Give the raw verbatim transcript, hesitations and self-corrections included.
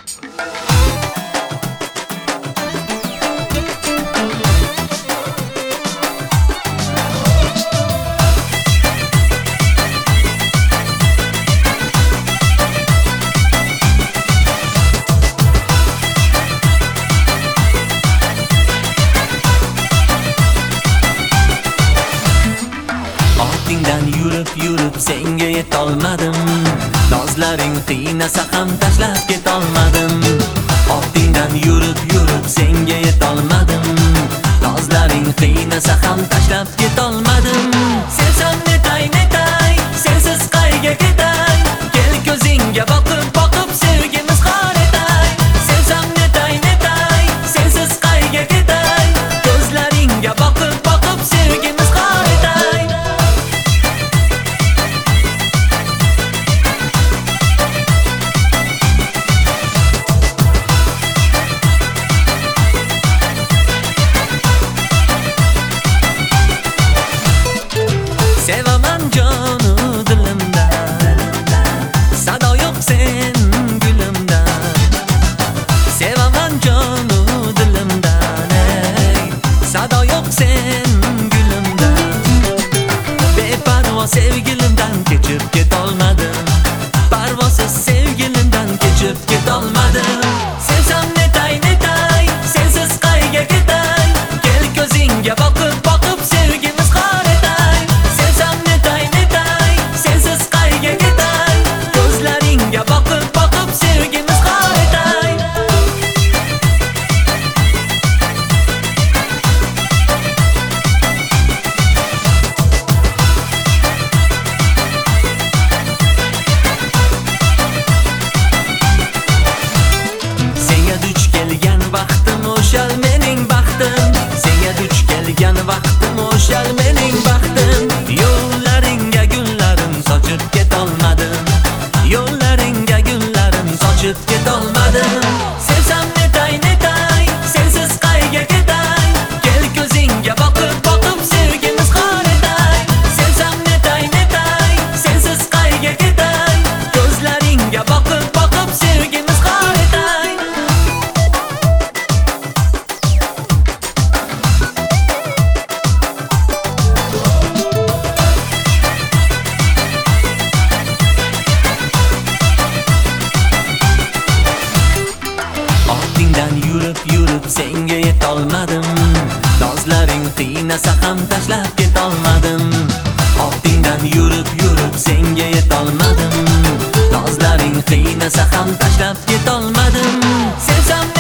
Yurib yurib senga yetolmadim. Nozlaring qiynasa ham tashlab ketolmadim. Ortingdan yurib yurib senga yetolmadim. Nozlaring qiynasa ham tashlab ketolmadim. Sensam netay netay, sensiz qayga ketay. Kel ko'zingga boqib boqib sevgimiz qor etay. Sensam netay netay, sensiz qayga ketay. Ko'zlaringga boqib boqib sevgimiz qor etay. Sevaman jonu dilimda, sado yo'q sen gulimda. Sevaman jonu dilimda, sado yo'q sen gulimda. Beparvo sevgilimdan kechib ketolmadim. Parvosiz sevgilimdan kechib ketolmadim. Sensam netay netay, sensiz qayga ketay. Kel ko'zingga boqib boqib sevgimiz qor etay. Sensam netay netay, sensiz qayga ketay. Ko'zlaringga boqib boqib sevgimiz qor etay. Senga duch kelgan vaqtim o'shal mening baxtim. Senga duch kelgan vaqtim o'shal mening baxtim. Yo'llaringga gullarim sochib ketolmadim. Yo'llaringga gullarim sochib ketolmadim. Sensam netay netay, sensiz qayga ketay. Kel ko'zingga boqib boqib sevgimiz qor etay. Sensam netay netay, sensiz qayga ketay. Ko'zlaringga boqib boqib sevgimiz qor etay. Ortingdan yurib yurib senga yetolmadim. Nozlaring qiynasa ham tashlab ketolmadim. Ortingdan yurib yurib senga yetolmadim. Nozlaring qiynasa ham tashlab ketolmadim. Sensam